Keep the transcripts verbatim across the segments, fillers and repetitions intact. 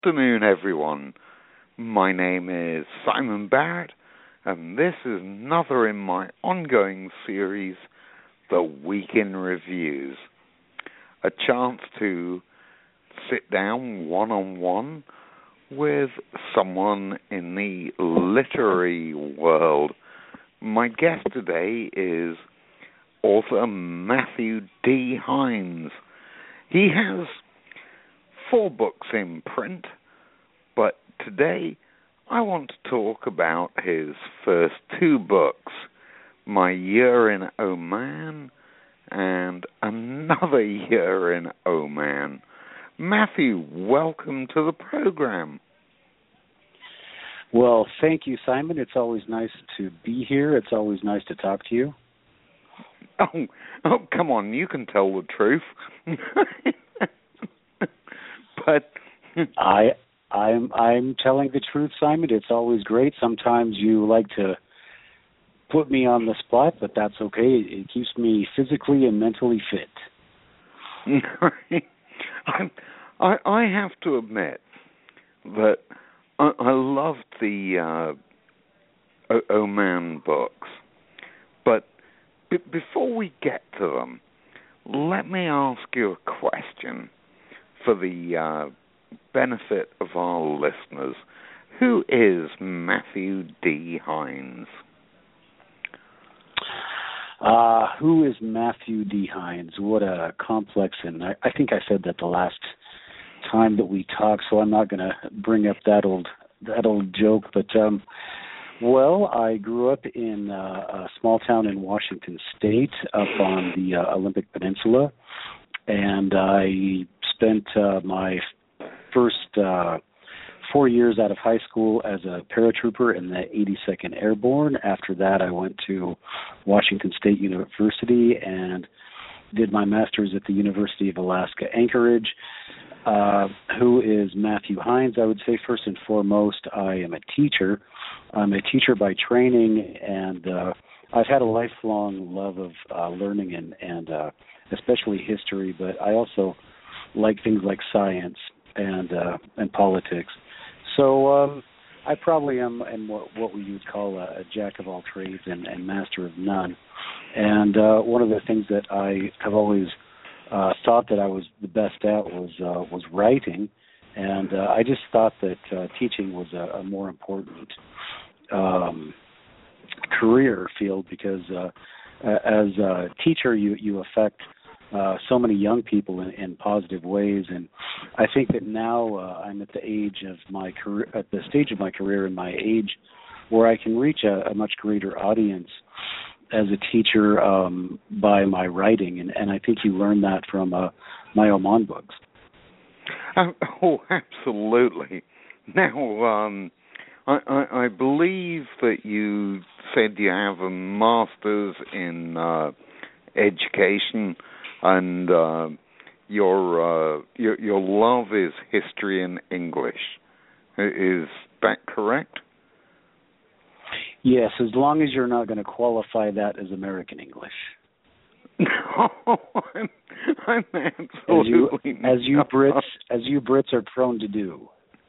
Afternoon, everyone. My name is Simon Barrett, and this is another in my ongoing series, The Week in Reviews. A chance to sit down one-on-one with someone in the literary world. My guest today is author Matthew D. Hines. He has four books in print, but today I want to talk about his first two books, My Year in Oman and Another Year in Oman. Matthew, welcome to the program. Well, thank you, Simon. It's always nice to be here. It's always nice to talk to you. Oh, oh, come on, you can tell the truth. But I, I'm, I'm telling the truth, Simon. It's always great. Sometimes you like to put me on the spot, but that's okay. It keeps me physically and mentally fit. I, I, I have to admit that I, I loved the uh, o- Oman books, but b- before we get to them, let me ask you a question for the uh, benefit of our listeners. Who is Matthew D. Hines? Uh, who is Matthew D. Hines? What a complex, and I, I think I said that the last time that we talked, so I'm not going to bring up that old that old joke. But um, well, I grew up in uh, a small town in Washington State, up on the uh, Olympic Peninsula, and I spent uh, my first uh, four years out of high school as a paratrooper in the eighty-second Airborne. After that, I went to Washington State University and did my master's at the University of Alaska Anchorage. Uh, who is Matthew Hines? I would say first and foremost, I am a teacher. I'm a teacher by training, and uh, I've had a lifelong love of uh, learning and, and uh, especially history, but I also like things like science and uh, and politics. So um, I probably am, am what, what we would call a, a jack of all trades and, and master of none. And uh, one of the things that I have always uh, thought that I was the best at was uh, was writing, and uh, I just thought that uh, teaching was a, a more important um, career field because uh, as a teacher, you you affect Uh, so many young people in, in positive ways, and I think that now uh, I'm at the age of my career, at the stage of my career and my age, where I can reach a, a much greater audience as a teacher um, by my writing, and, and I think you learn that from uh, my Oman books. Oh, oh absolutely. Now, um, I, I, I believe that you said you have a master's in uh, education. And uh, your, uh, your your love is history and English. Is that correct? Yes, as long as you're not going to qualify that as American English. No, I'm, I'm absolutely as you, as you Brits as you Brits are prone to do.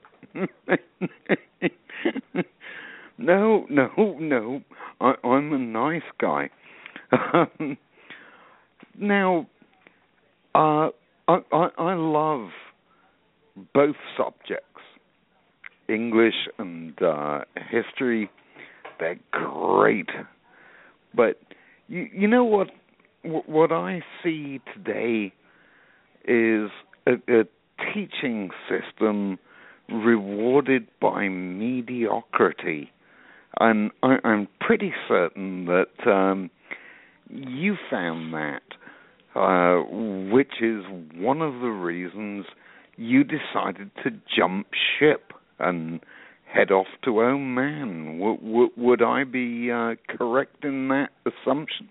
no, no, no. I, I'm a nice guy. Um, now. Uh, I, I, I love both subjects, English and uh, history. They're great. But you, you know what? What I see today is a, a teaching system rewarded by mediocrity. And I, I'm pretty certain that um, you found that. Uh, which is one of the reasons you decided to jump ship and head off to Oman. W- w- would I be uh, correct in that assumption?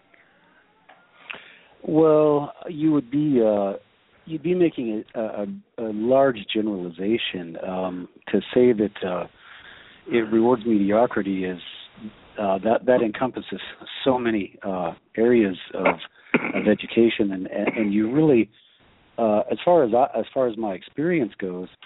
Well, you would be uh, you'd be making a, a, a large generalization um, to say that uh, it rewards mediocrity. Is uh, that that encompasses so many uh, areas of of education, and and you really, uh, as far as I, as far as my experience goes,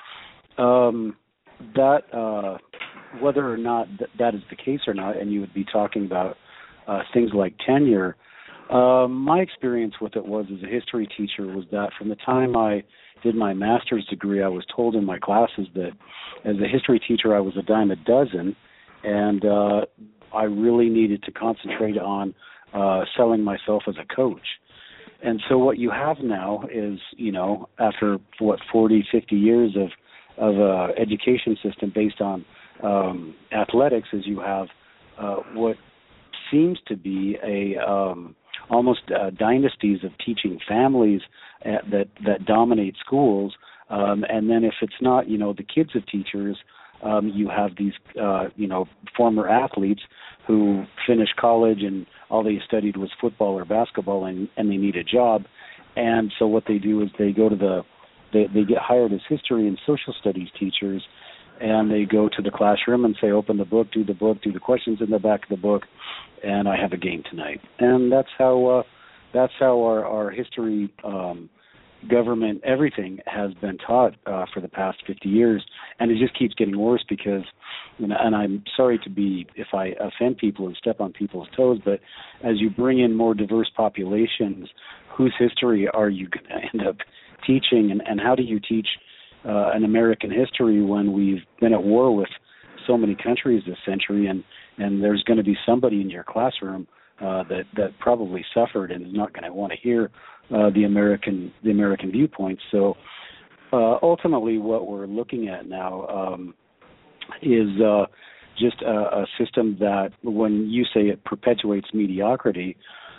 Um, that uh, whether or not th- that is the case or not, and you would be talking about uh, things like tenure. Um, my experience with it was, as a history teacher, was that from the time I did my master's degree, I was told in my classes that as a history teacher I was a dime a dozen, and uh, I really needed to concentrate on uh, selling myself as a coach. And so what you have now is, you know, after what forty, fifty years of of uh, education system based on um, athletics, is you have uh, what seems to be a um, almost uh, dynasties of teaching families at, that that dominate schools, um, and then if it's not, you know, the kids of teachers, um, you have these, uh, you know, former athletes who finished college and all they studied was football or basketball, and, and they need a job, and so what they do is they go to the they, they get hired as history and social studies teachers, and they go to the classroom and say, open the book, do the book, do the questions in the back of the book, and I have a game tonight. And that's how uh, that's how our, our history, um, government, everything has been taught uh, for the past fifty years, and it just keeps getting worse because, you know, and I'm sorry to be, if I offend people and step on people's toes, but as you bring in more diverse populations, whose history are you going to end up teaching, and, and how do you teach uh, an American history when we've been at war with so many countries this century, and, and there's going to be somebody in your classroom uh, that, that probably suffered and is not going to want to hear uh, the American the American viewpoint. So uh, ultimately what we're looking at now um, is uh, just a, a system that, when you say it perpetuates mediocrity,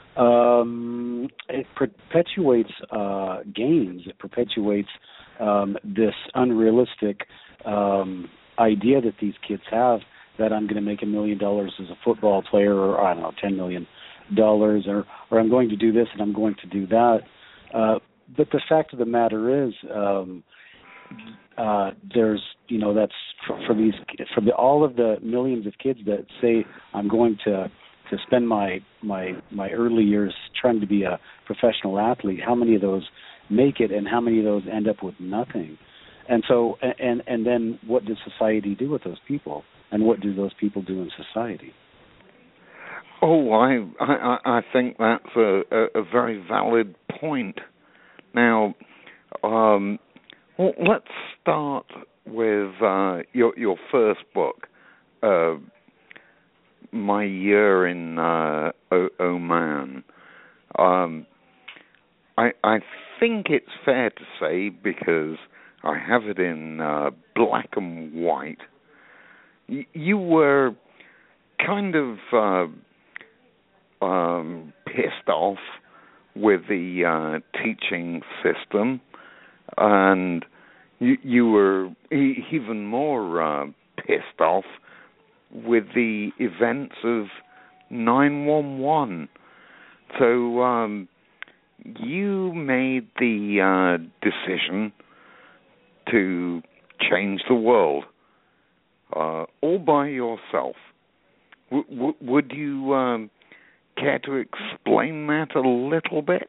Um, it perpetuates uh, games. It perpetuates um, this unrealistic um, idea that these kids have that I'm going to make a million dollars as a football player, or I don't know, ten million dollars, or or I'm going to do this and I'm going to do that. Uh, but the fact of the matter is, um, uh, there's you know that's for, for these for the, all of the millions of kids that say I'm going to. to spend my, my my early years trying to be a professional athlete, how many of those make it and how many of those end up with nothing? And so, and and then what does society do with those people? And what do those people do in society? Oh, I I, I think that's a, a, a very valid point. Now, um, well, let's start with uh, your your first book, uh, My Year in uh, o- Oman. Um, I, I think it's fair to say, because I have it in uh, black and white, y- you were kind of uh, um, pissed off with the uh, teaching system, and you, you were e- even more uh, pissed off with the events of nine one one. So um, you made the uh, decision to change the world uh, all by yourself. W- w- would you um, care to explain that a little bit?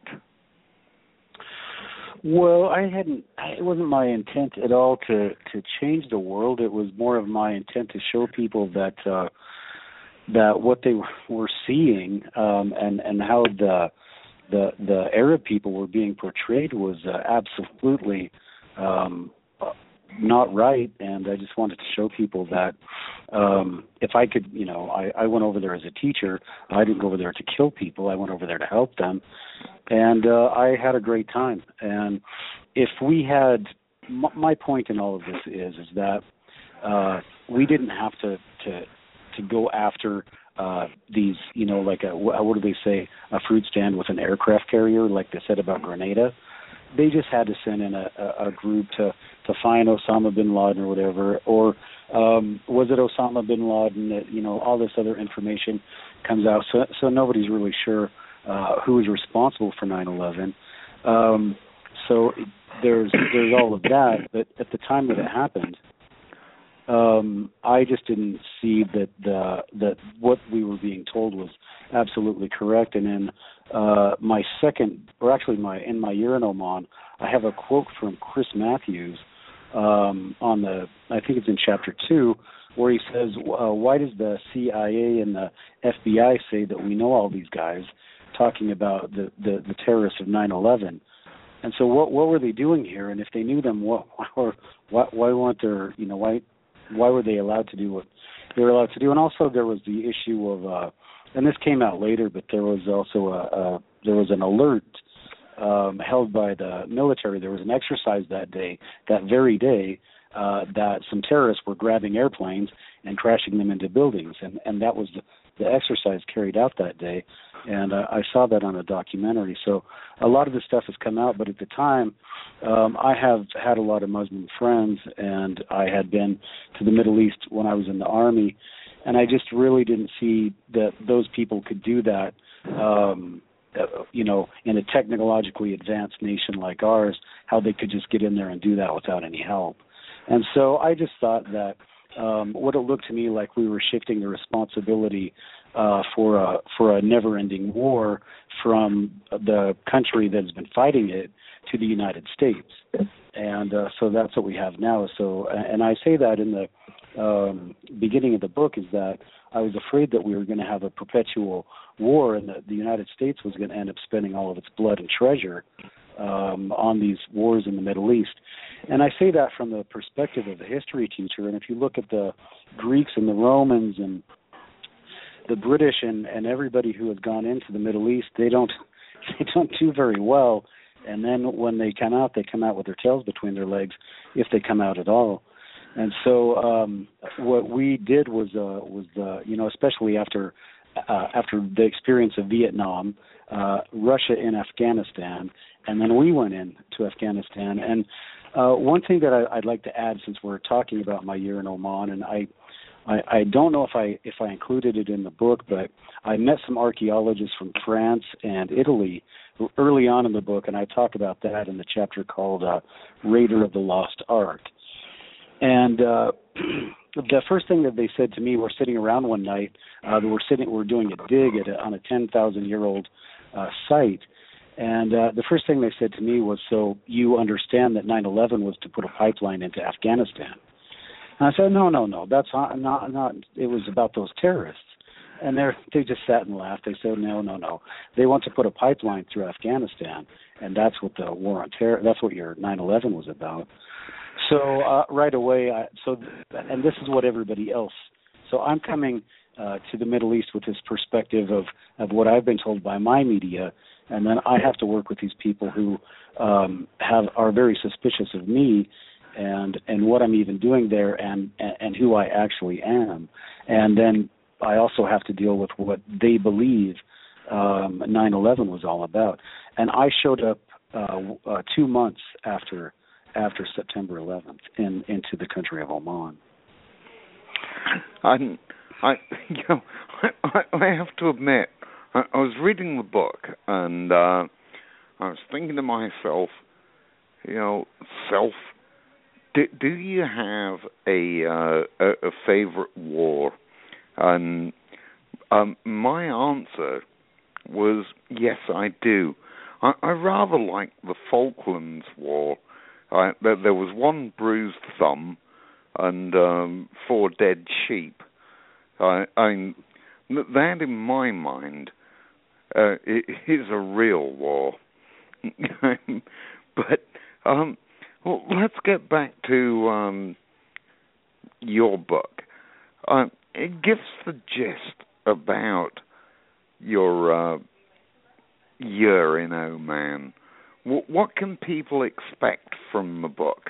Well, I hadn't. It wasn't my intent at all to to change the world. It was more of my intent to show people that uh, that what they were seeing um, and and how the the the Arab people were being portrayed was uh, absolutely um, not right. And I just wanted to show people that um, if I could, you know, I, I went over there as a teacher. I didn't go over there to kill people. I went over there to help them. And uh, I had a great time. And if we had, m- my point in all of this is, is that uh, we didn't have to to, to go after uh, these, you know, like a, what do they say, a fruit stand with an aircraft carrier, like they said about Grenada. They just had to send in a, a, a group to, to find Osama bin Laden or whatever, or um, was it Osama bin Laden? That, you know, all this other information comes out, so so nobody's really sure uh, who is responsible for nine eleven. Um, so there's there's all of that, but at the time that it happened, um, I just didn't see that the that what we were being told was absolutely correct. And in uh, my second, or actually my in my year in Oman, I have a quote from Chris Matthews, um, on the, I think it's in chapter two, where he says, uh, why does the C I A and the F B I say that we know all these guys, talking about the, the, the terrorists of nine eleven? And so what what were they doing here? And if they knew them, what why, why, why weren't there, you know, why why were they allowed to do what they were allowed to do? And also there was the issue of, uh, and this came out later, but there was also a, a there was an alert um, held by the military. There was an exercise that day, that very day, uh, that some terrorists were grabbing airplanes and crashing them into buildings, and and that was the, the exercise carried out that day. And uh, I saw that on a documentary. So a lot of this stuff has come out, but at the time, um, I have had a lot of Muslim friends, and I had been to the Middle East when I was in the Army, and I just really didn't see that those people could do that, um, uh, you know, in a technologically advanced nation like ours, how they could just get in there and do that without any help. And so I just thought that um, what it looked to me like we were shifting the responsibility Uh, for a for a never-ending war from the country that's been fighting it to the United States, and uh, so that's what we have now. So, and I say that in the um, beginning of the book is that I was afraid that we were going to have a perpetual war, and that the United States was going to end up spending all of its blood and treasure um, on these wars in the Middle East. And I say that from the perspective of a history teacher. And if you look at the Greeks and the Romans and the British and, and everybody who has gone into the Middle East, they don't they don't do very well. And then when they come out, they come out with their tails between their legs, if they come out at all. And so um, what we did was uh, was uh, you know, especially after uh, after the experience of Vietnam, uh, Russia in Afghanistan, and then we went in to Afghanistan. And uh, one thing that I, I'd like to add, since we're talking about my year in Oman, and I. I, I don't know if I if I included it in the book, but I met some archaeologists from France and Italy early on in the book, and I talk about that in the chapter called uh, Raider of the Lost Ark. And uh, the first thing that they said to me, we're sitting around one night, uh, we're sitting, we're doing a dig at a, on a ten thousand year old uh, site, and uh, the first thing they said to me was, "So you understand that nine eleven was to put a pipeline into Afghanistan?" And I said, no, no, no, that's not, not, not, it was about those terrorists. And they they just sat and laughed. They said, no, no, no. They want to put a pipeline through Afghanistan, and that's what the war on terror, that's what your nine eleven was about. So uh, right away, I, so, and this is what everybody else, so I'm coming uh, to the Middle East with this perspective of, of what I've been told by my media, and then I have to work with these people who um, have are very suspicious of me, and and what I'm even doing there, and, and and who I actually am. And then I also have to deal with what they believe um, nine eleven was all about. And I showed up uh, uh, two months after after September eleventh in into the country of Oman. I, I, you know, I, I have to admit, I, I was reading the book, and uh, I was thinking to myself, you know, self. Do, do you have a, uh, a a favorite war? And um, my answer was yes, I do. I, I rather like the Falklands War. I, there, there was one bruised thumb and um, four dead sheep. I, I that, in my mind, uh, it is a real war. But um. Well, let's get back to um, your book. Uh, it gives the gist about your uh, year in Oman. W- what can people expect from the book?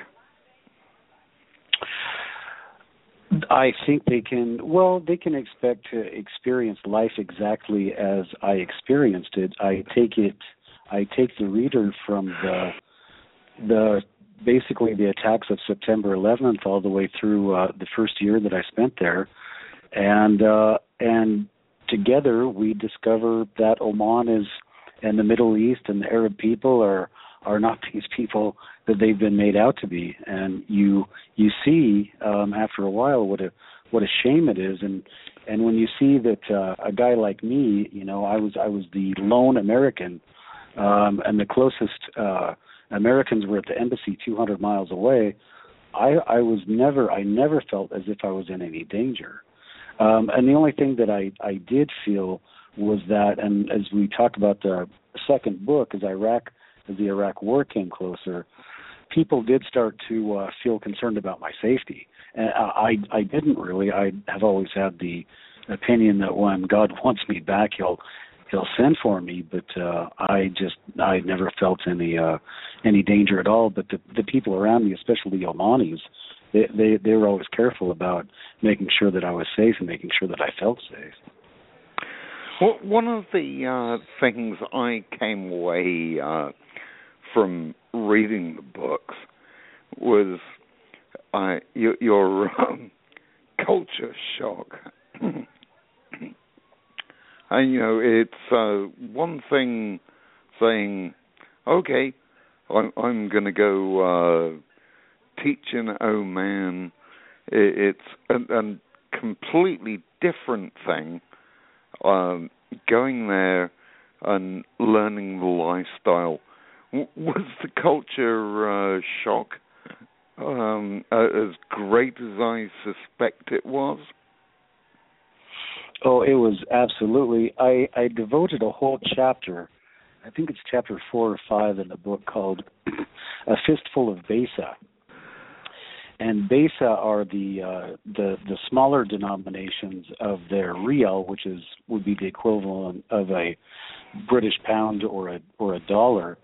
I think they can, well, they can expect to experience life exactly as I experienced it. I take it, I take the reader from the the basically the attacks of September eleventh all the way through uh, the first year that I spent there, and uh, and together we discover that Oman is, and the Middle East and the Arab people are are not these people that they've been made out to be, and you you see um, after a while what a what a shame it is, and and when you see that uh, a guy like me, you know, I was I was the lone American, um, and the closest. Uh, Americans were at the embassy two hundred miles away, I I was never I never felt as if I was in any danger. Um, and the only thing that I, I did feel was that, and as we talked about the second book, as Iraq, as the Iraq War came closer, people did start to uh, feel concerned about my safety. And I, I didn't really. I have always had the opinion that when God wants me back, He'll He'll send for me. But uh, I just I never felt any uh, any danger at all. But the the people around me, especially the Omanis, They, they they were always careful about making sure that I was safe and making sure that I felt safe. Well, one of the uh, things I came away uh, from reading the books was uh, your, your um, culture shock. And, you know, it's uh, one thing saying, okay, I'm, I'm going to go... Uh, teaching Oman, it's a, a completely different thing. Um, going there and learning the lifestyle. W- was the culture uh, shock um, uh, as great as I suspect it was? Oh, it was absolutely. I, I devoted a whole chapter, I think it's chapter four or five in the book, called A Fistful of Besa. And Besa are the uh, the the smaller denominations of their rial, which is would be the equivalent of a British pound or a or a dollar.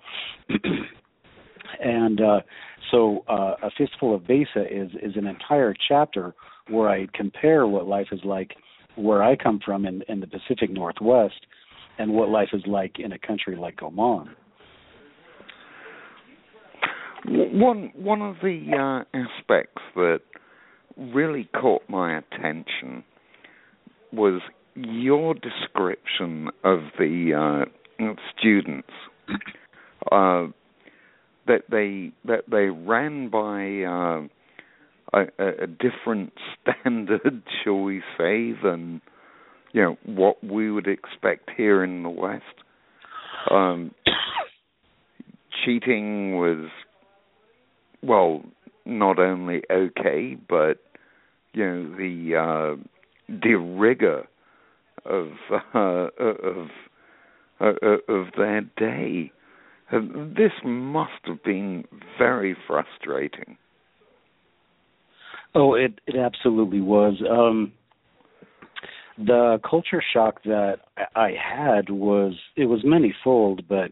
And uh, so, uh, A Fistful of Besa is is an entire chapter where I compare what life is like where I come from in, in the Pacific Northwest and what life is like in a country like Oman. One one of the uh, aspects that really caught my attention was your description of the uh, students. Uh, that they that they ran by uh, a, a different standard, shall we say, than you know what we would expect here in the West. Um, cheating was, well, not only okay, but you know the uh, the rigor of uh, of uh, of their day. Uh, this must have been very frustrating. Oh, it it absolutely was. Um, the culture shock that I had was it was manyfold, but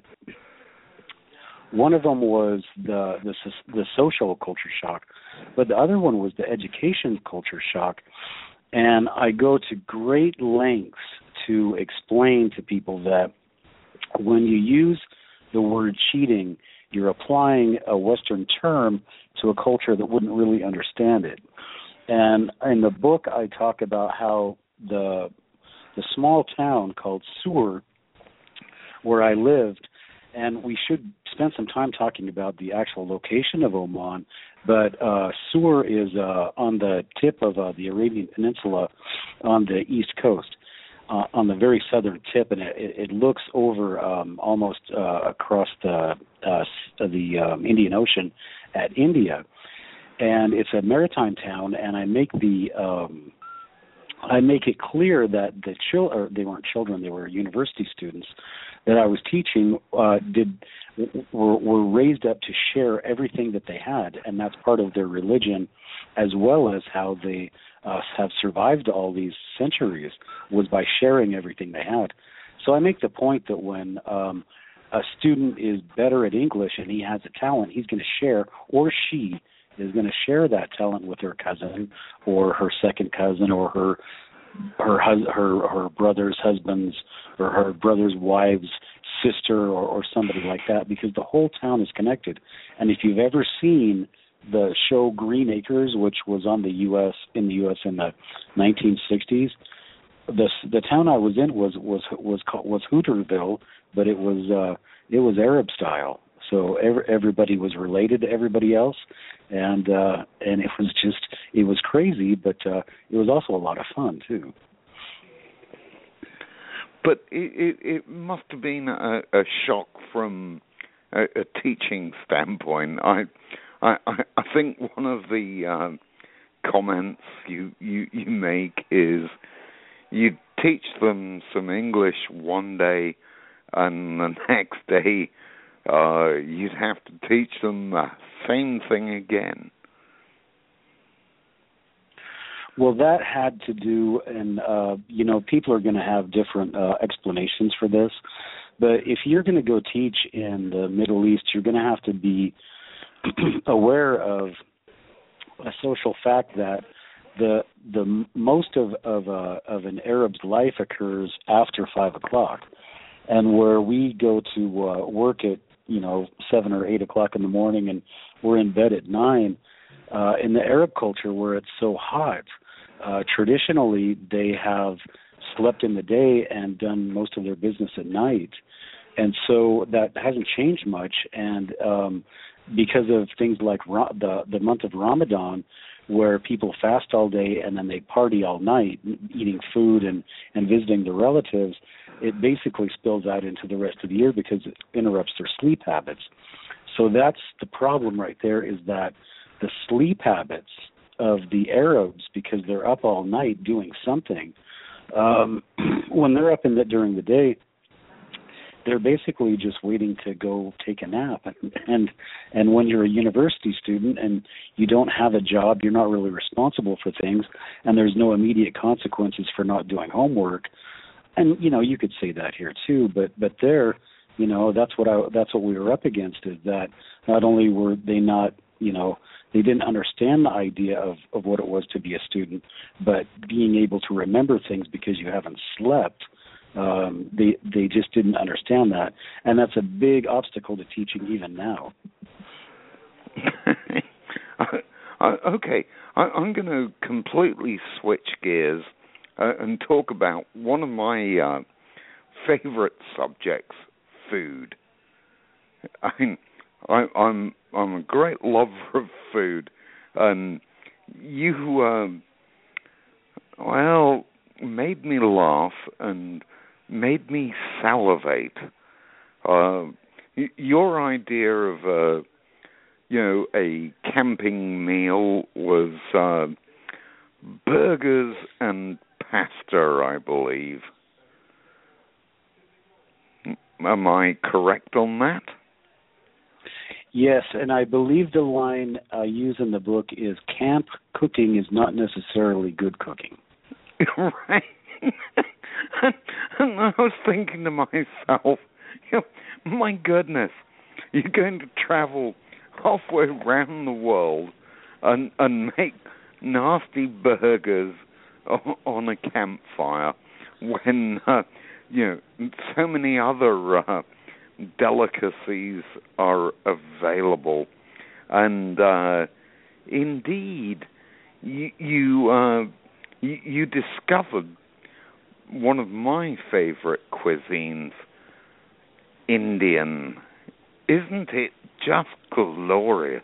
one of them was the, the the social culture shock, but the other one was the education culture shock. And I go to great lengths to explain to people that when you use the word cheating, you're applying a Western term to a culture that wouldn't really understand it. And in the book, I talk about how the the small town called Sur, where I lived, and we should spend some time talking about the actual location of Oman, but uh, Sur is uh, on the tip of uh, the Arabian Peninsula on the east coast, uh, on the very southern tip, and it, it looks over um, almost uh, across the uh, the um, Indian Ocean at India. And it's a maritime town, and I make the um, I make it clear that the chil- or they weren't children, they were university students that I was teaching uh, did were, were raised up to share everything that they had, and that's part of their religion, as well as how they uh, have survived all these centuries was by sharing everything they had. So I make the point that when um, a student is better at English and he has a talent, he's going to share, or she is going to share that talent with her cousin or her second cousin or her her hus- her her brother's husband's or her brother's wife's sister or, or somebody like that, because the whole town is connected. And if you've ever seen the show Green Acres, which was on the U S in the U S in the nineteen sixties, the the town I was in was was was called, was Hooterville, but it was uh, it was Arab style. So every, everybody was related to everybody else, and uh, and it was just it was crazy, but uh, it was also a lot of fun too. But it, it, it must have been a, a shock from a, a teaching standpoint. I I, I, I think one of the um, comments you, you you make is you teach them some English one day, and the next day uh, you'd have to teach them the same thing again. Well, that had to do, and uh, you know, people are going to have different uh, explanations for this. But if you're going to go teach in the Middle East, you're going to have to be aware of a social fact that the the most of of, uh, of an Arab's life occurs after five o'clock, and where we go to uh, work at you know seven or eight o'clock in the morning, and we're in bed at nine. Uh, in the Arab culture, where it's so hot, uh, traditionally they have slept in the day and done most of their business at night, and so that hasn't changed much. And um, because of things like Ra- the the month of Ramadan, where people fast all day and then they party all night, eating food and, and visiting their relatives, it basically spills out into the rest of the year because it interrupts their sleep habits. So that's the problem right there, is that the sleep habits of the Arabs, because they're up all night doing something, um, when they're up in the, during the day, they're basically just waiting to go take a nap. And, and and when you're a university student and you don't have a job, you're not really responsible for things, and there's no immediate consequences for not doing homework. And you know, you could say that here too, but but there, you know, that's what I that's what we were up against, is that not only were they not, you know, they didn't understand the idea of, of what it was to be a student, but being able to remember things because you haven't slept, um, they they just didn't understand that. And that's a big obstacle to teaching even now. Okay, I, I'm going to completely switch gears uh, and talk about one of my uh, favorite subjects, food. I mean, I, I'm I'm a great lover of food, and you uh, well made me laugh and made me salivate. Uh, y- your idea of a you know a camping meal was uh, burgers and pasta, I believe. Am I correct on that? Yes, and I believe the line I use in the book is, camp cooking is not necessarily good cooking. Right. and, and I was thinking to myself, you know, my goodness, you're going to travel halfway around the world and, and make nasty burgers on, on a campfire when, uh, you know, so many other uh, delicacies are available. And uh, indeed, you you, uh, you you discovered one of my favorite cuisines, Indian. Isn't it just glorious?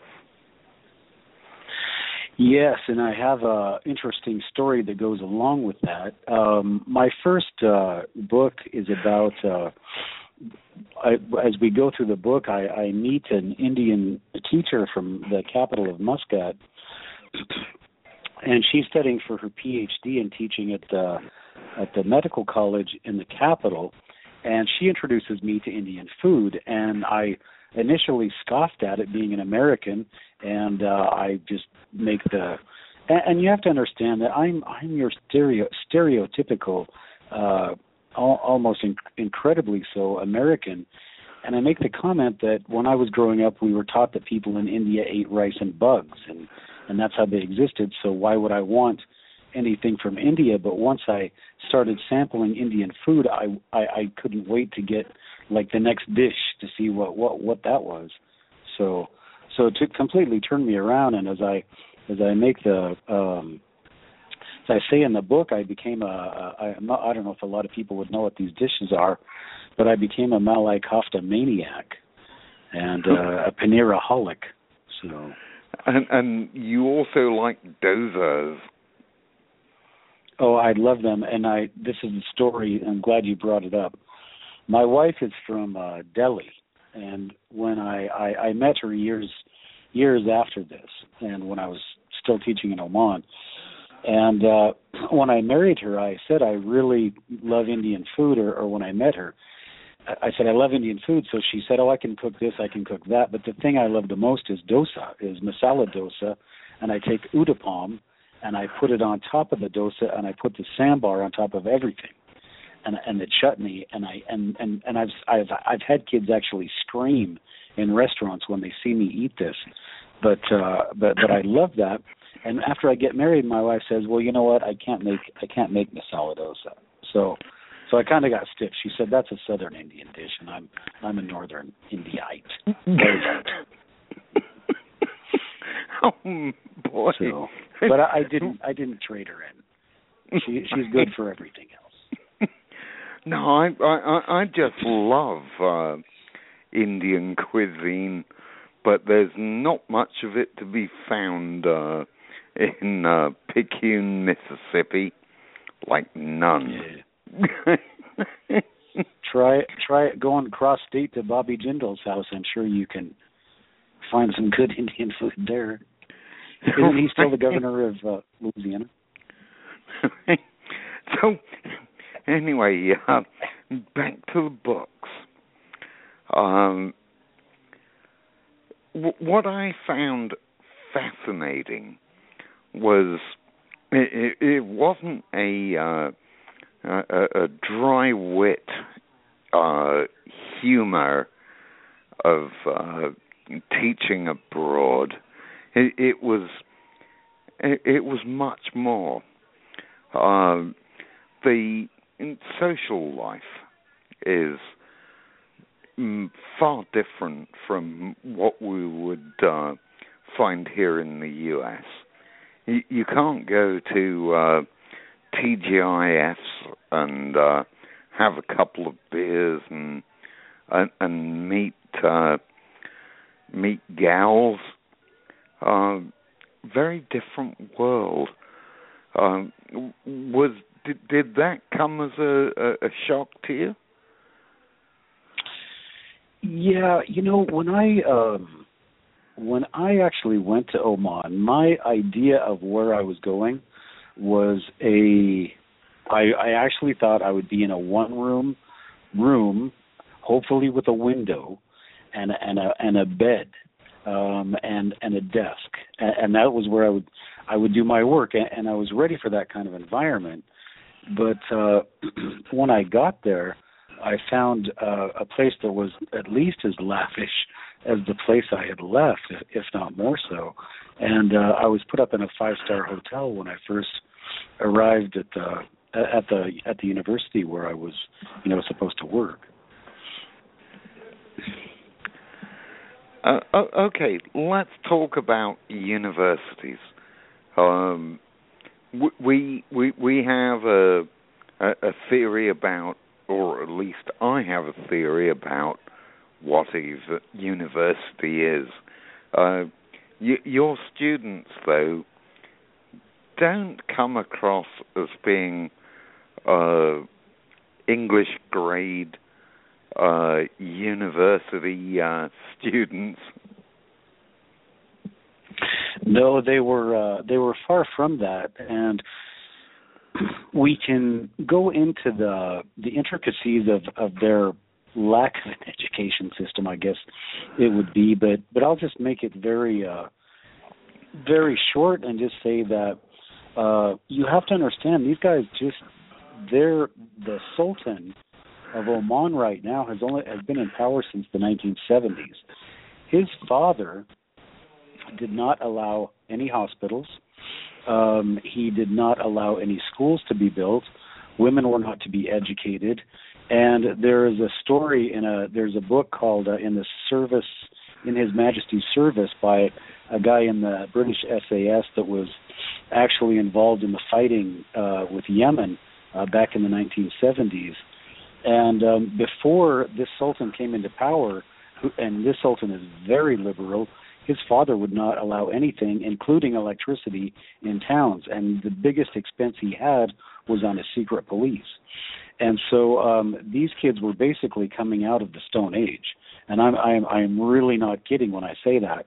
Yes, and I have an interesting story that goes along with that. Um, my first uh, book is about, uh, I, as we go through the book, I, I meet an Indian teacher from the capital of Muscat, and she's studying for her P H D and teaching at the, at the medical college in the capital, and she introduces me to Indian food, and I initially scoffed at it being an American, and uh, I just make the, and, and you have to understand that I'm I'm your stereo stereotypical, uh, al- almost in, incredibly so American, and I make the comment that when I was growing up, we were taught that people in India ate rice and bugs, and and that's how they existed. So why would I want anything from India? But once I started sampling Indian food, I, I I couldn't wait to get like the next dish to see what what what that was. So so to completely turn me around, and as I as I make the um as I say in the book, I became a, a I'm not, I don't know if a lot of people would know what these dishes are, but I became a Malai kofta maniac and uh, a paneeraholic. So and and you also like dozas. Oh, I love them, and I. This is a story. I'm glad you brought it up. My wife is from uh, Delhi, and when I, I, I met her years years after this, and when I was still teaching in Oman. And uh, when I married her, I said I really love Indian food, or, or when I met her, I said I love Indian food. So she said, oh, I can cook this, I can cook that. But the thing I love the most is dosa, is masala dosa. And I take udapam, and I put it on top of the dosa, and I put the sambar on top of everything, and and the chutney. And I and, and, and I've I've I've had kids actually scream in restaurants when they see me eat this. But uh, but but I love that. And after I get married, my wife says, well, you know what? I can't make I can't make masala dosa. So. So I kind of got stiff. She said, that's a southern Indian dish, and I'm I'm a northern Indiite. Oh, boy. So, but I, I didn't I didn't trade her in. She She's good for everything else. No, I I, I just love uh, Indian cuisine, but there's not much of it to be found uh, in uh, Picayune, Mississippi, like none. Yeah. try try going cross state to Bobby Jindal's house. I'm sure you can find some good Indian food there. Isn't he still the governor of uh, Louisiana? So, anyway, uh, back to the books. Um, w- what I found fascinating was it, it, it wasn't a uh, A, a dry wit, uh, humor of uh, teaching abroad. It, it was it, it was much more. Uh, the social life is mm, far different from what we would uh, find here in the U S. You, you can't go to uh, T G I Fs and uh, have a couple of beers and and, and meet uh, meet gals. Uh, very different world. Um, was did, did that come as a, a, a shock to you? Yeah, you know, when I um, when I actually went to Oman, my idea of where I was going was a, I, I actually thought I would be in a one-room room, hopefully with a window, and a, and a and a bed, um, and and a desk, and, and that was where I would I would do my work, and, and I was ready for that kind of environment. But uh, when I got there, I found uh, a place that was at least as lavish as the place I had left, if not more so. And uh, I was put up in a five-star hotel when I first arrived at the at the at the university where I was, you know, supposed to work. Uh, okay, let's talk about universities. Um, we we we have a a theory about, or at least I have a theory about what a university is. Uh, y- your students, though, don't come across as being uh, English grade uh, university uh, students. No, they were uh, they were far from that, and we can go into the the intricacies of, of their lack of an education system, I guess it would be, but but I'll just make it very uh, very short and just say that uh, you have to understand these guys just they're the Sultan of Oman right now has only has been in power since the nineteen seventies. His father did not allow any hospitals. Um, he did not allow any schools to be built. Women were not to be educated. And there is a story in a there's a book called uh, In the Service, in His Majesty's Service, by a guy in the British S A S that was actually involved in the fighting uh, with Yemen uh, back in the nineteen seventies. And um, before this Sultan came into power, who, and this Sultan is very liberal, his father would not allow anything, including electricity, in towns. And the biggest expense he had was on his secret police. And so um, these kids were basically coming out of the Stone Age. And I'm, I'm, I'm really not kidding when I say that.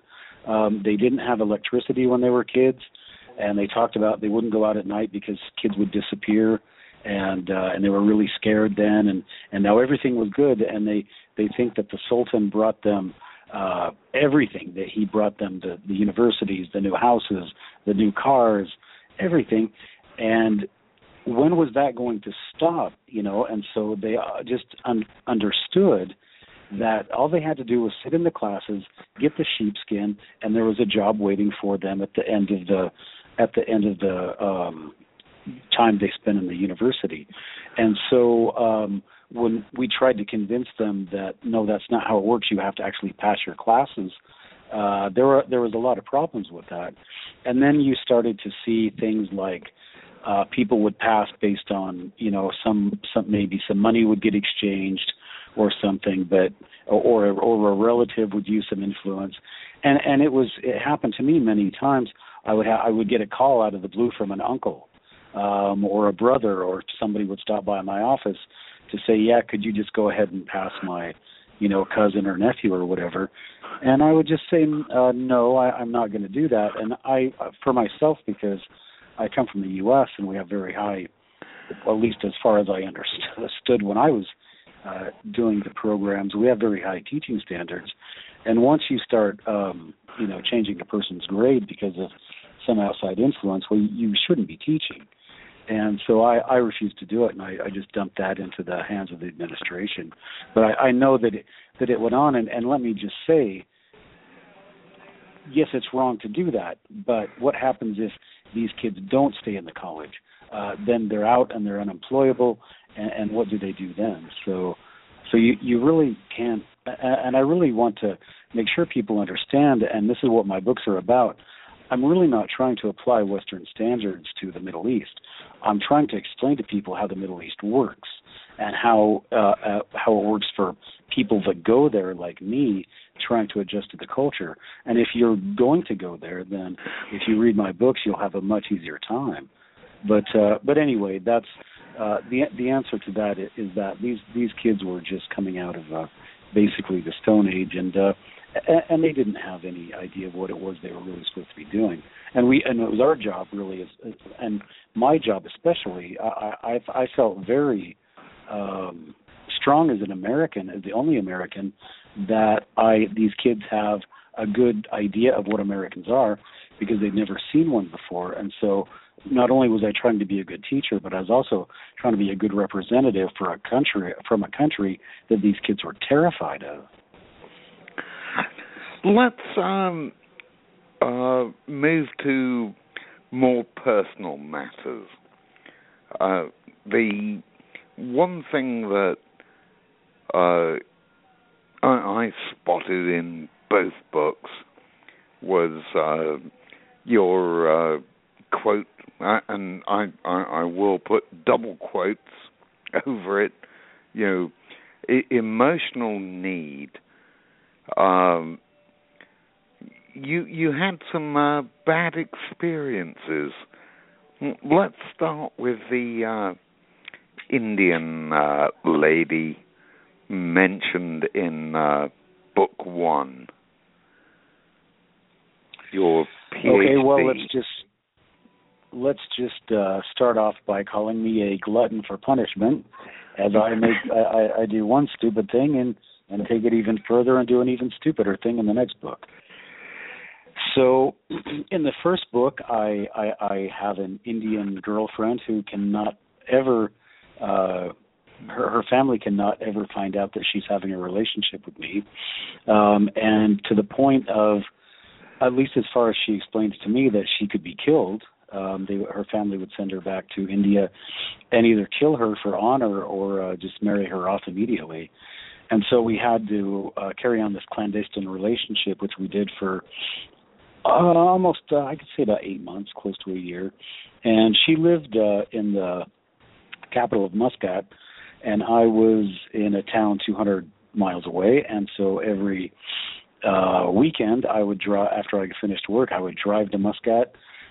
Um, they didn't have electricity when they were kids, and they talked about they wouldn't go out at night because kids would disappear, and uh, and they were really scared then. And, and now everything was good, and they, they think that the Sultan brought them uh, everything. That he brought them the, the universities, the new houses, the new cars, everything. And when was that going to stop? You know, and so they uh, just un- understood that all they had to do was sit in the classes, get the sheepskin, and there was a job waiting for them at the end of the at the end of the um, time they spent in the university. And so um, when we tried to convince them that no, that's not how it works, you have to actually pass your classes, uh, there were there was a lot of problems with that. And then you started to see things like uh, people would pass based on, you know, some some maybe some money would get exchanged or something, but or or a relative would use some influence, and and it was it happened to me many times. I would ha- I would get a call out of the blue from an uncle, um, or a brother, or somebody would stop by my office to say, yeah, could you just go ahead and pass my, you know, cousin or nephew or whatever, and I would just say, uh, no, I, I'm not going to do that. And I, for myself, because I come from the U S and we have very high, at least as far as I understood when I was Uh, doing the programs, we have very high teaching standards, and once you start, um, you know, changing a person's grade because of some outside influence, well, you shouldn't be teaching. And so I, I refused to do it, and I, I just dumped that into the hands of the administration. But I, I know that it, that it went on, and, and let me just say, yes, it's wrong to do that, but what happens if these kids don't stay in the college? Uh, then they're out and they're unemployable, and, and what do they do then? So, so you, you really can't, and I really want to make sure people understand, and this is what my books are about. I'm really not trying to apply Western standards to the Middle East. I'm trying to explain to people how the Middle East works and how uh, uh, how it works for people that go there like me, trying to adjust to the culture. And if you're going to go there, then if you read my books, you'll have a much easier time. But uh, but anyway, that's uh, the the answer to that is that these these kids were just coming out of uh, basically the Stone Age, and uh, and they didn't have any idea of what it was they were really supposed to be doing. And we and it was our job really, is, and my job especially. I I, I felt very um, strong as an American, as the only American, that I these kids have a good idea of what Americans are because they'd never seen one before, and so. Not only was I trying to be a good teacher, but I was also trying to be a good representative for a country from a country that these kids were terrified of. Let's um, uh, move to more personal matters. Uh, the one thing that uh, I, I spotted in both books was uh, your uh, quote. Uh, and I, I, I will put double quotes over it, you know, I- emotional need. Um, you you had some uh, bad experiences. Let's start with the uh, Indian uh, lady mentioned in uh, book one. Your PhD. Okay, well, let's just let's just uh, start off by calling me a glutton for punishment, as I make I, I do one stupid thing and, and take it even further and do an even stupider thing in the next book. So, in the first book, I, I, I have an Indian girlfriend who cannot ever, uh, her, her family cannot ever find out that she's having a relationship with me, um, and to the point of, at least as far as she explains to me, that she could be killed. Um, they, her family would send her back to India and either kill her for honor or uh, just marry her off immediately. And so we had to uh, carry on this clandestine relationship, which we did for uh, almost, uh, I could say about eight months, close to a year. And she lived uh, in the capital of Muscat, and I was in a town two hundred miles away. And so every uh, weekend I would drive, after I finished work, I would drive to Muscat,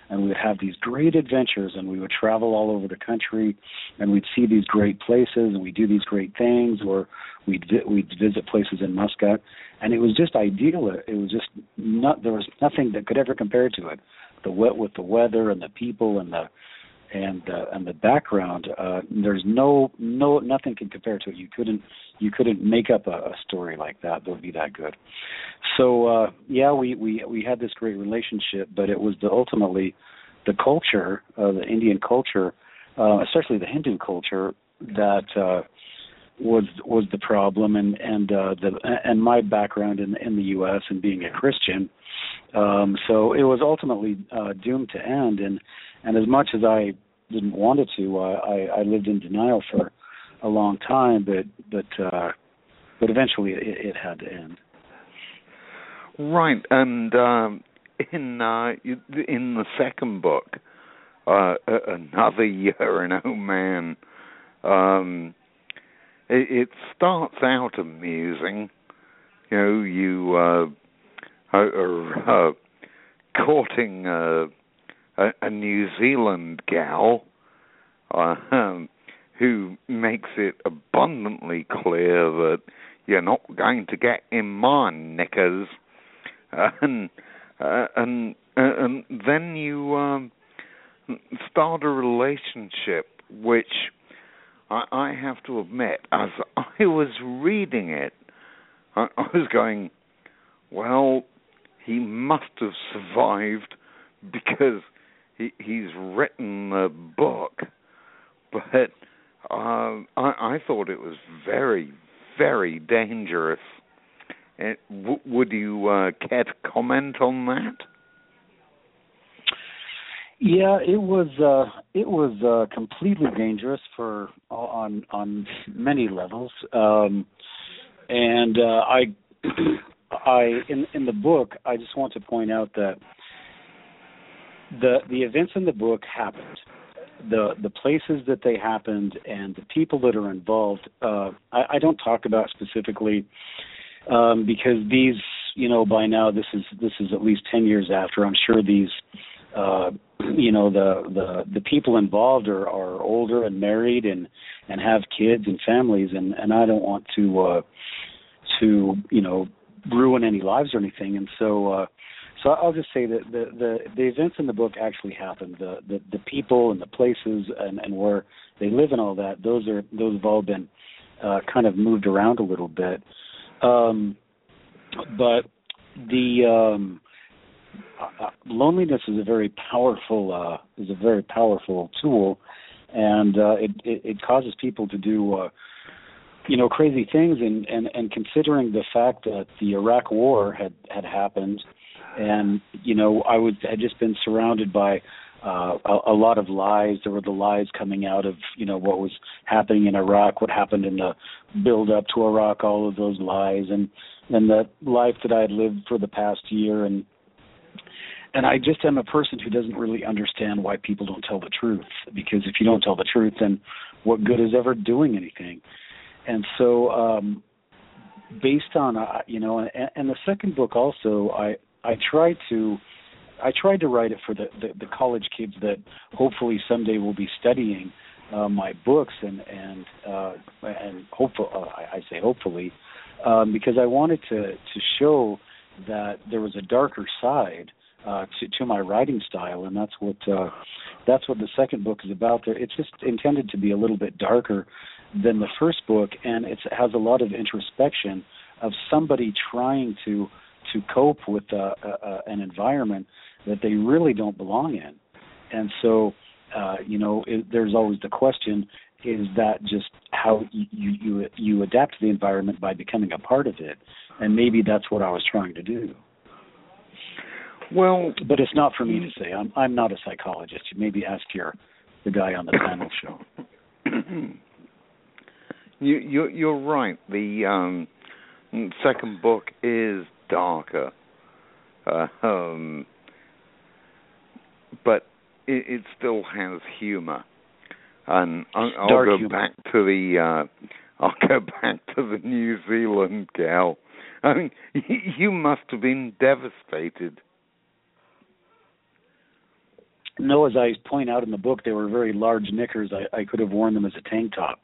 and we would have these great adventures, and we would travel all over the country, and we'd see these great places, and we'd do these great things, or we'd vi- we'd visit places in Muscat, and it was just ideal. It was just not there was nothing that could ever compare to it. The wet with the weather and the people and the and uh, and the background. Uh, there's no no nothing can compare to it. You couldn't you couldn't make up a, a story like that that would be that good. So uh, yeah, we, we we had this great relationship, but it was the ultimately the culture, uh, the Indian culture, uh, especially the Hindu culture, that uh, was was the problem, and and uh, the and my background in in the U S and being a Christian. Um, so it was ultimately uh, doomed to end, and and as much as I didn't want it to, uh, I, I lived in denial for a long time, but but uh, but eventually it, it had to end. Right, and um, in uh, in the second book, uh, Another Year in Oman, um, it, it starts out amusing. You know, you uh, are uh, courting a, a, a New Zealand gal uh, um, who makes it abundantly clear that you're not going to get in my knickers. And, uh, and and then you um, start a relationship, which I, I have to admit, as I was reading it, I, I was going, well, he must have survived because he, he's written a book. But uh, I, I thought it was very, very dangerous. It, w- would you uh, care to comment on that? Yeah, it was uh, it was uh, completely dangerous for on on many levels, um, and uh, I I in in the book I just want to point out that the the events in the book happened. The the places that they happened and the people that are involved. Uh, I, I don't talk about specifically. Um, because these, you know, by now this is this is at least ten years after. I'm sure these, uh, you know, the, the the people involved are, are older and married and, and have kids and families, and, and I don't want to uh, to you know ruin any lives or anything. And so uh, so I'll just say that the, the, the events in the book actually happened. The the, the people and the places and, and where they live and all that. Those are those have all been uh, kind of moved around a little bit. Um, but the um, uh, loneliness is a very powerful uh, is a very powerful tool, and uh, it, it it causes people to do uh, you know crazy things. And, and, and considering the fact that the Iraq War had, had happened, and you know I was had just been surrounded by Uh, a, a lot of lies. There were the lies coming out of, you know, what was happening in Iraq, what happened in the build-up to Iraq, all of those lies, and and the life that I had lived for the past year. And and I just am a person who doesn't really understand why people don't tell the truth, because if you don't tell the truth, then what good is ever doing anything? And so um, based on, uh, you know, and, and the second book also, I, I tried to I tried to write it for the, the, the college kids that hopefully someday will be studying uh, my books, and and uh, and hopefully, uh, I, I say hopefully, um, because I wanted to, to show that there was a darker side uh, to, to my writing style, and that's what uh, that's what the second book is about. There, it's just intended to be a little bit darker than the first book, and it's, it has a lot of introspection of somebody trying to to cope with uh, uh, an environment that they really don't belong in. And so, uh, you know, it, there's always the question, is that just how you, you you adapt to the environment by becoming a part of it? And maybe that's what I was trying to do. Well, but it's not for me to say. I'm I'm not a psychologist. You maybe ask your the guy on the panel show. you, you you're right. The um, second book is darker. Uh, um, but it, it still has humor, and I'll, I'll go humor. back to the uh, I'll go back to the New Zealand gal. I mean, you must have been devastated. no, as I point out in the book, they were very large knickers. I, I could have worn them as a tank top.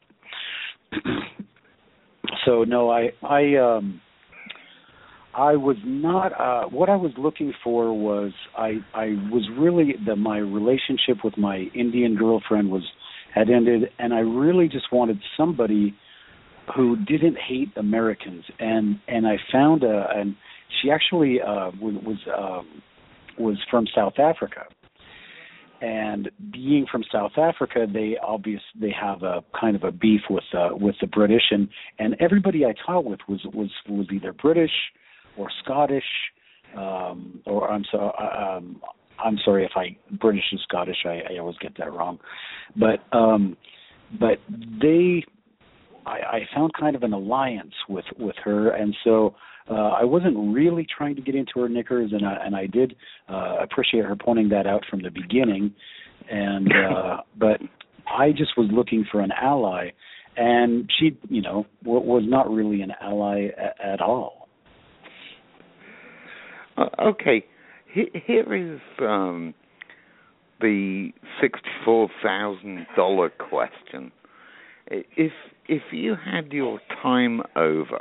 So no, I I um I was not. Uh, what I was looking for was I I was really that my relationship with my Indian girlfriend was had ended, and I really just wanted somebody who didn't hate Americans, and and I found a and she actually uh, was um, was from South Africa. And being from South Africa, they obviously they have a kind of a beef with uh, with the British, and, and everybody I taught with was, was, was either British or Scottish, um, or I'm sorry, um, I'm sorry if I British and Scottish, I, I always get that wrong, but um, but they, I, I found kind of an alliance with, with her, and so. Uh, I wasn't really trying to get into her knickers, and I, and I did uh, appreciate her pointing that out from the beginning. And uh, but I just was looking for an ally, and she, you know, w- was not really an ally a- at all. Uh, okay, H- here is um, the sixty-four thousand dollar question. If if you had your time over,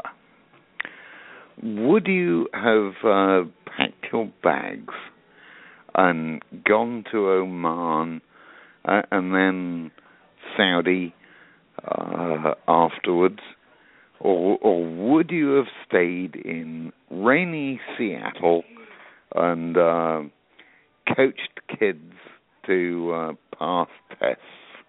would you have uh, packed your bags and gone to Oman uh, and then Saudi uh, afterwards, or, or would you have stayed in rainy Seattle and uh, coached kids to uh, pass tests?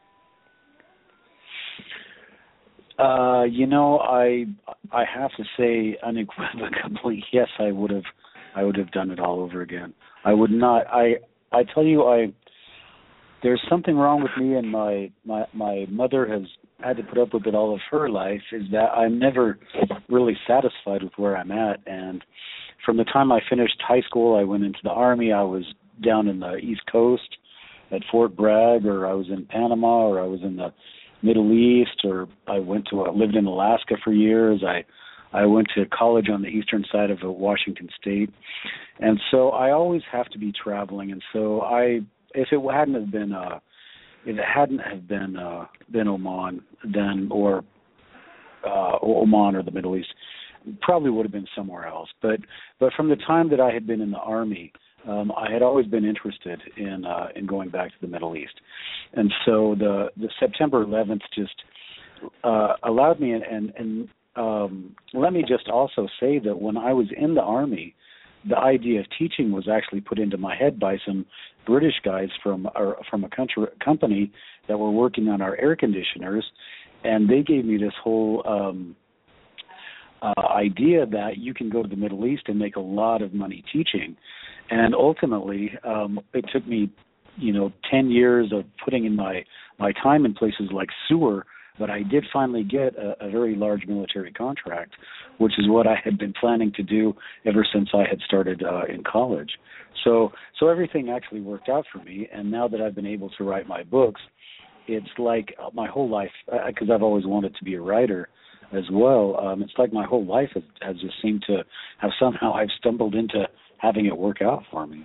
Uh, you know, I I have to say unequivocally, yes, I would have I would have done it all over again. I would not. I I tell you, I there's something wrong with me, and my my my mother has had to put up with it all of her life. Is that I'm never really satisfied with where I'm at, and from the time I finished high school, I went into the Army. I was down in the East Coast at Fort Bragg, or I was in Panama, or I was in the Middle East, or I went to uh, lived in Alaska for years. I I went to college on the eastern side of Washington State, and so I always have to be traveling. And so I, if it hadn't have been, uh, if it hadn't have been uh, been Oman, then or uh, Oman or the Middle East, probably would have been somewhere else. But but from the time that I had been in the Army, um, I had always been interested in uh, in going back to the Middle East, and so the the September eleventh just uh, allowed me. And and, and um, let me just also say that when I was in the Army, the idea of teaching was actually put into my head by some British guys from our, from a country, company that were working on our air conditioners, and they gave me this whole um, uh, idea that you can go to the Middle East and make a lot of money teaching. And ultimately, um, it took me, you know, ten years of putting in my, my time in places like Sewer, but I did finally get a, a very large military contract, which is what I had been planning to do ever since I had started uh, in college. So, so everything actually worked out for me. And now that I've been able to write my books, it's like my whole life, because I've always wanted to be a writer as well. Um, it's like my whole life has, has just seemed to have somehow I've stumbled into having it work out for me.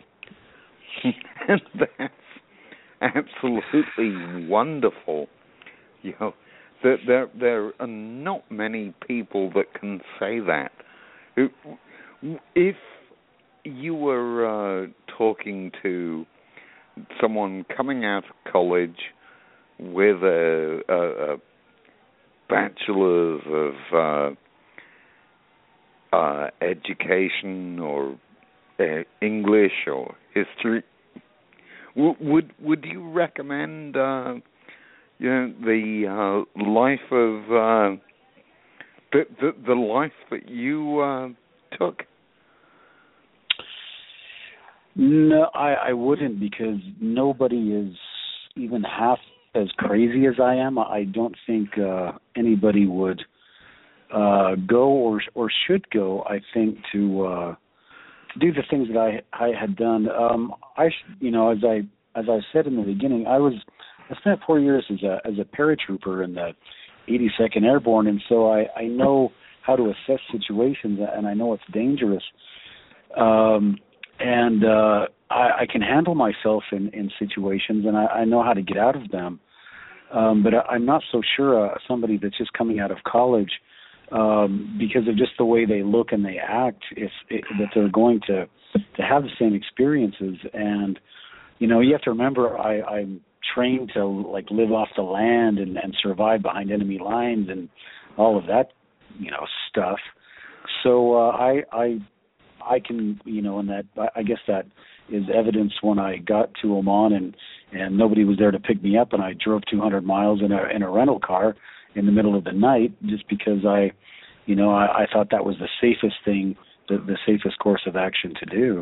And that's absolutely wonderful. You know, there, there there are not many people that can say that. If you were uh, talking to someone coming out of college with a, a, a bachelor's of uh, uh, education or uh, English or history, w- would would you recommend uh, you know the uh, life of uh, the, the the life that you uh, took? No, I, I wouldn't, because nobody is even half as crazy as I am. I don't think uh, anybody would uh, go or or should go, I think, to uh, do the things that I I had done. Um, I you know as I as I said in the beginning, I was I spent four years as a as a paratrooper in the eighty-second Airborne, and so I, I know how to assess situations, and I know it's dangerous. Um, and uh, I, I can handle myself in, in situations, and I, I know how to get out of them. Um, but I, I'm not so sure uh, somebody that's just coming out of college, um, because of just the way they look and they act, if it, that they're going to to have the same experiences. And you know, you have to remember, I, I'm trained to like live off the land and, and survive behind enemy lines and all of that, you know, stuff. So uh, I I I can, you know, and that I guess that is evidence when I got to Oman and and nobody was there to pick me up, and I drove two hundred miles in a in a rental car in the middle of the night just because I, you know, I, I thought that was the safest thing, the, the safest course of action to do.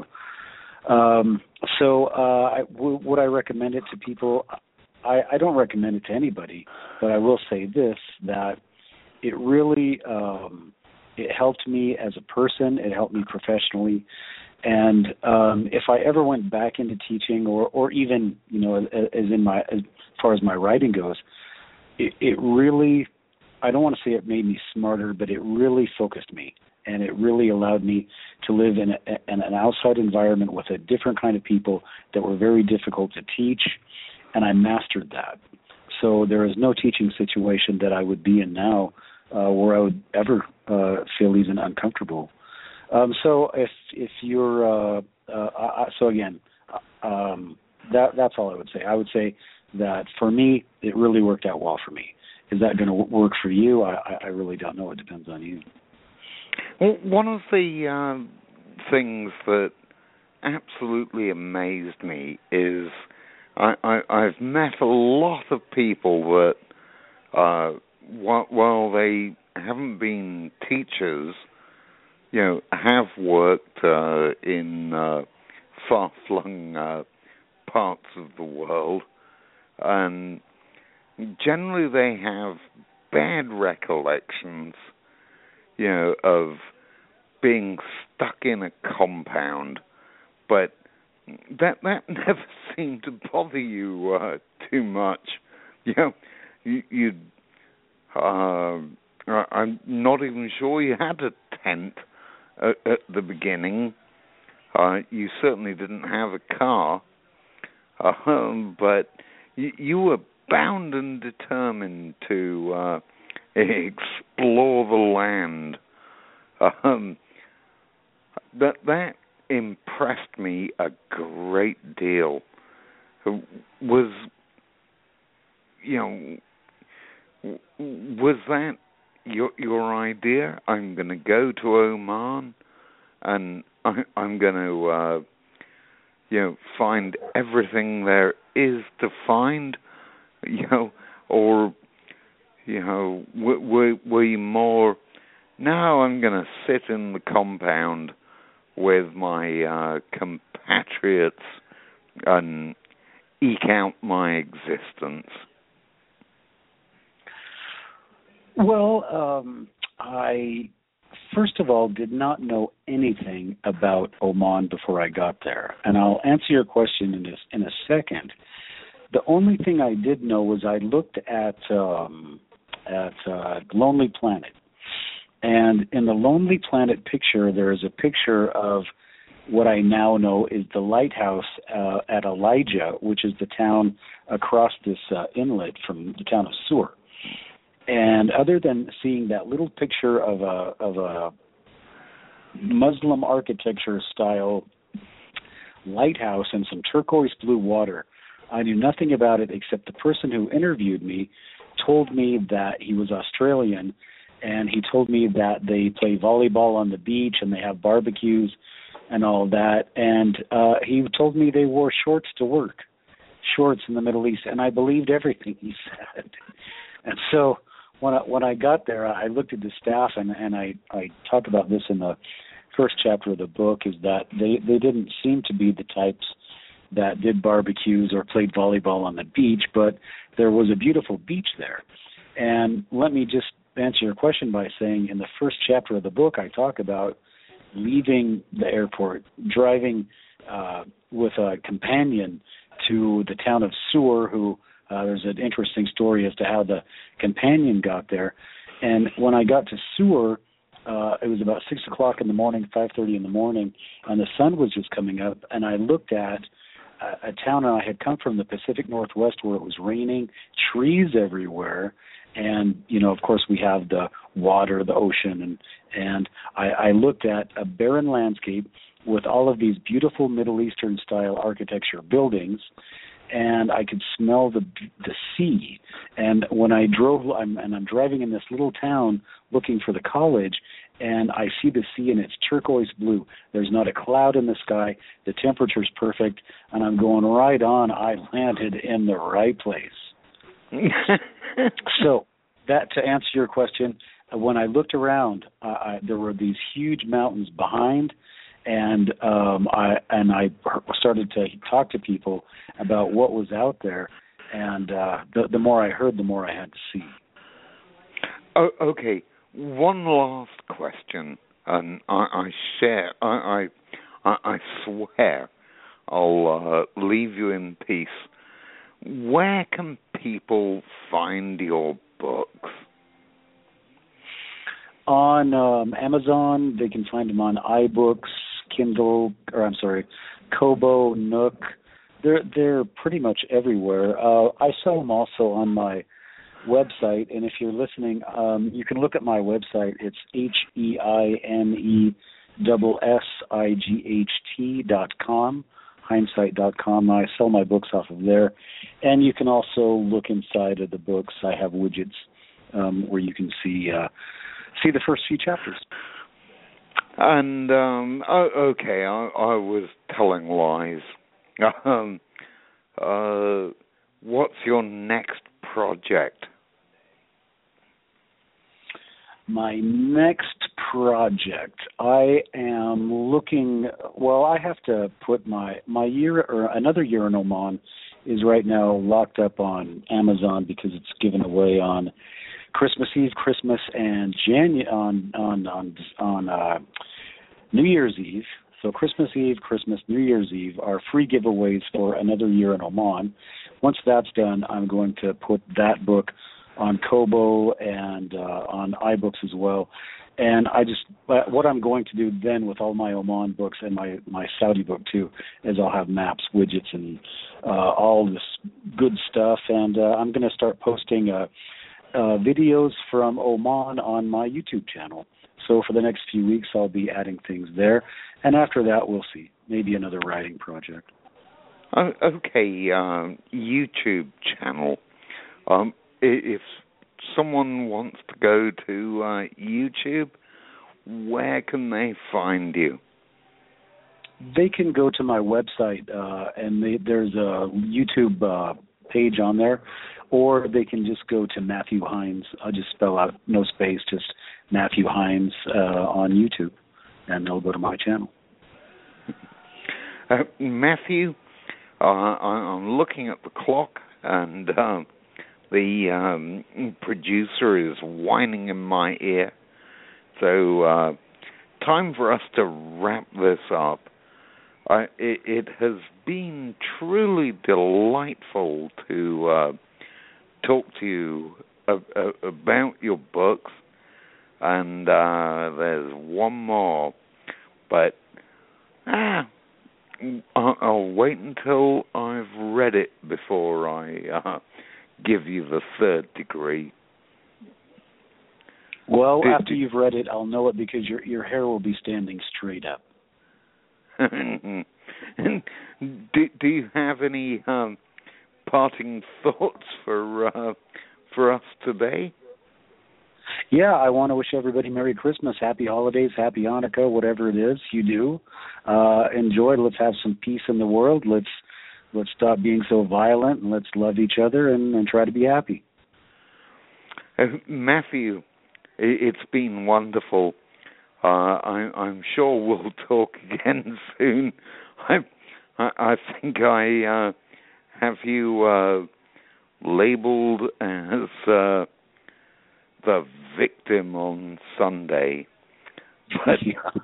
Um, so uh, I, w- would I recommend it to people? I, I don't recommend it to anybody, but I will say this, that it really um, it helped me as a person. It helped me professionally. And um, if I ever went back into teaching, or, or even, you know, as, as in my as far as my writing goes, it, it really, I don't want to say it made me smarter, but it really focused me, and it really allowed me to live in, a, in an outside environment with a different kind of people that were very difficult to teach, and I mastered that. So there is no teaching situation that I would be in now uh, where I would ever uh, feel even uncomfortable. Um, so if if you're uh, uh, uh, so again, um, that that's all I would say. I would say that for me, it really worked out well for me. Is that going to work for you? I, I really don't know. It depends on you. Well, one of the uh, things that absolutely amazed me is I, I, I've met a lot of people that, uh, while, while they haven't been teachers, you know, have worked uh, in uh, far-flung uh, parts of the world, and generally they have bad recollections, you know, of being stuck in a compound, but that that never seemed to bother you uh, too much. You know, you, you'd, uh, I'm not even sure you had a tent at, at the beginning. Uh, you certainly didn't have a car, um, but you, you were bound and determined to uh, explore the land. Um, that that impressed me a great deal. Was, you know, was that your your idea? I'm going to go to Oman, and I, I'm going to, uh, you know, find everything there is to find, you know, or, you know, were, were you more, now I'm going to sit in the compound with my uh, compatriots and eke out my existence? Well, um, I, first of all, did not know anything about Oman before I got there. And I'll answer your question in a, in a second. The only thing I did know was I looked at um, at uh, Lonely Planet. And in the Lonely Planet picture, there is a picture of what I now know is the lighthouse uh, at Elijah, which is the town across this uh, inlet from the town of Sur. And other than seeing that little picture of a of a Muslim architecture style lighthouse and some turquoise blue water, I knew nothing about it except the person who interviewed me told me that he was Australian, and he told me that they play volleyball on the beach and they have barbecues and all that. And uh, he told me they wore shorts to work, shorts in the Middle East, and I believed everything he said. And so when I, when I got there, I looked at the staff, and, and I, I talked about this in the first chapter of the book, is that they, they didn't seem to be the types that did barbecues or played volleyball on the beach, but there was a beautiful beach there. And let me just answer your question by saying in the first chapter of the book, I talk about leaving the airport, driving uh, with a companion to the town of Sur, who uh, there's an interesting story as to how the companion got there. And when I got to Sur, Uh, it was about six o'clock in the morning, five thirty in the morning, and the sun was just coming up. And I looked at a, a town, and I had come from the Pacific Northwest where it was raining, trees everywhere, and you know, of course, we have the water, the ocean, and and I, I looked at a barren landscape with all of these beautiful Middle Eastern style architecture buildings. And I could smell the the sea. And when I drove, I'm, and I'm driving in this little town looking for the college, and I see the sea, and it's turquoise blue. There's not a cloud in the sky. The temperature's perfect, and I'm going right on. I landed in the right place. So that, to answer your question, when I looked around, uh, I, there were these huge mountains behind. And um, I and I started to talk to people about what was out there, and uh, the, the more I heard, the more I had to see. Oh, okay, one last question, and I, I share. I, I I swear, I'll uh, leave you in peace. Where can people find your books? On um, Amazon, they can find them on iBooks, Kindle, or I'm sorry, Kobo, Nook. They're they're pretty much everywhere. Uh, I sell them also on my website, and if you're listening, um, you can look at my website. It's H E I N E S S I G H T dot com, hindsight dot com. I sell my books off of there, and you can also look inside of the books. I have widgets um, where you can see uh, see the first few chapters. And, um, oh, okay, I, I was telling lies. Um, uh, what's your next project? My next project, I am looking, well, I have to put my, my year, or another year in Oman is right now locked up on Amazon because it's given away on Christmas Eve, Christmas, and Janu- on on on on uh, New Year's Eve. So Christmas Eve, Christmas, New Year's Eve are free giveaways for another year in Oman. Once that's done, I'm going to put that book on Kobo and uh, on iBooks as well. And I just, what I'm going to do then with all my Oman books and my, my Saudi book too, is I'll have maps, widgets, and uh, all this good stuff. And uh, I'm going to start posting uh, uh, videos from Oman on my YouTube channel. So for the next few weeks, I'll be adding things there. And after that, we'll see. Maybe another writing project. Uh, okay, um, YouTube channel. Um, if someone wants to go to uh, YouTube, where can they find you? They can go to my website, uh, and they, there's a YouTube uh, page on there, or they can just go to Matthew Hines. I'll just spell out, no space, just Matthew Hines uh, on YouTube, and they'll go to my channel. Uh, Matthew, uh, I'm looking at the clock, and uh, the um, producer is whining in my ear. So, uh, time for us to wrap this up. Uh, it, it has been truly delightful to uh, talk to you uh, uh, about your books, and uh, there's one more, but ah, I'll wait until I've read it before I uh, give you the third degree. Well, Did, after you've read it, I'll know it because your your hair will be standing straight up. And do, do you have any um, parting thoughts for uh, for us today? Yeah, I want to wish everybody Merry Christmas, Happy Holidays, Happy Hanukkah, whatever it is you do. Uh, enjoy. Let's have some peace in the world. Let's let's stop being so violent, and let's love each other and, and try to be happy. Uh, Matthew, it's been wonderful. Uh, I, I'm sure we'll talk again soon. I, I, I think I uh, have you uh, labeled as uh, the victim on Sunday, but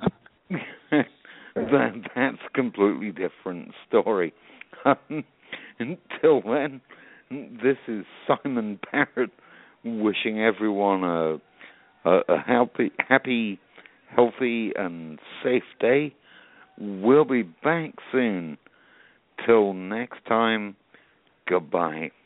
that, that's a completely different story. Um, until then, this is Simon Barrett wishing everyone a, a, a happy, happy healthy and safe day. We'll be back soon. Till next time, goodbye.